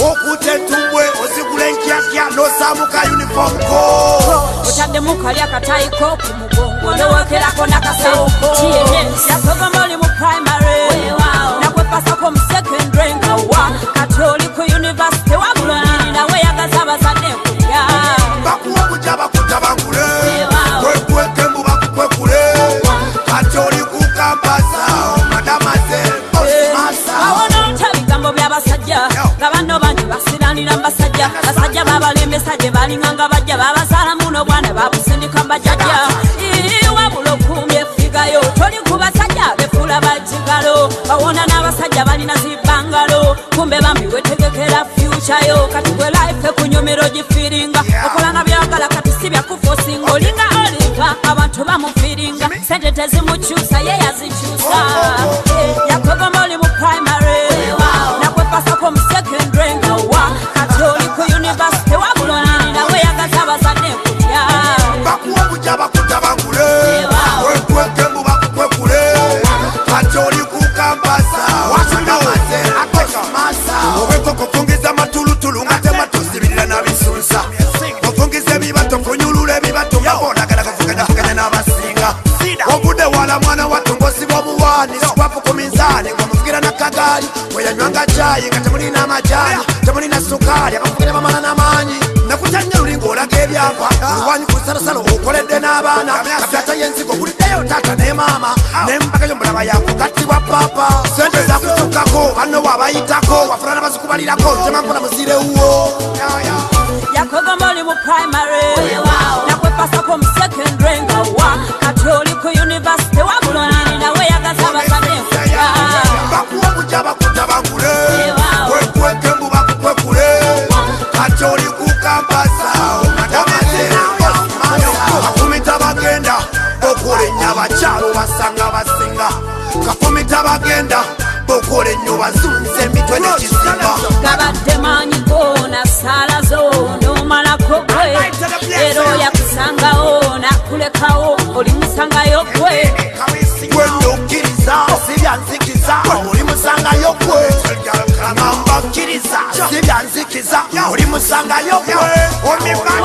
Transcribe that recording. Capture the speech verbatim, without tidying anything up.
okutetumbwe osigula enkyakya nosamuka uniform ko otadde mukali akatayiko ku mugongo ndowokerako nakasawoko tns yakogoma oli mu primary nakwepasako mu secondary nga wa kati oli ku university wabuloniri nawe yagaza abazadde kulya bakuwa kujja bakutabangule kwekwekembu bakukwekule kati oli ku kampasa madamazel osmasa awona oluta by'abasajja nga banno bangi basiranira mbasajja basajja babalembesa gye balinganga bajja babasala muno bwana babusindika mbajjajja wabula okumya effigayo toli ku basajja befuula bajigalo bawona n'abasajja balina zibbangalo kumbe bambi wetegekera fyucayo kati gwe life ekunyomero gifiringa okolanga byagala kati si byakufosinga olinga oliva abantu bamufiringa sente tezimukyusa ye yazikyusa yakwegomba oli mu primary nakwepasako mu secondary nga wa kati oli ku university wabuloniri nawe yagaza abazadde kulya bakuwa kujja bakutabangule wekwekembu bakukwekule kati oli ku kampasa obekokokongeza amatulutulu nga tematusibirira n'abisunsa ofungiza ebibato funyulula ebibato nga bonagala kavuganyavuganya n'abasinga obudde wala mwana watungosibwa obuwaani sikwafu ku minzaani ngamuvugira nakagaali weyanywanga cayi nga temulina amajaani temulina sukaali akavugira bamala n'amaanyi nakutanya lulinga olaga ebyava oluwanyi ku lusalasala okoledde n'abaana kapyata y'enzigo buliddeyo taata ne maama nembagayo mbulaba yakugattibwa paapa sente zakutukkako banno wabayitako wafuna n'abazikubalirako temankola muzirewuwo yakwegomba oli mu primary nakwepasako mu secondary nga wa kati oli ku university wabuloniri nawe yagaza abazadde kulya bakuwa kujja bakutabangule wekwekembu bakukwekule kati oli ku kampasa kafumita bagenda bokola abakyalo basanga basinga kafumita bagenda bokola ennyo bazunza emitwe nekisinga gabadde maanyi goona saala zo n'omalako gwe era oyakusangawo nakulekawo oli musangayo gwe gwe ndokkiriza si byanzikiza oli musangayo gwe ngamba kkiriza si byanzikiza oli musangayo gwe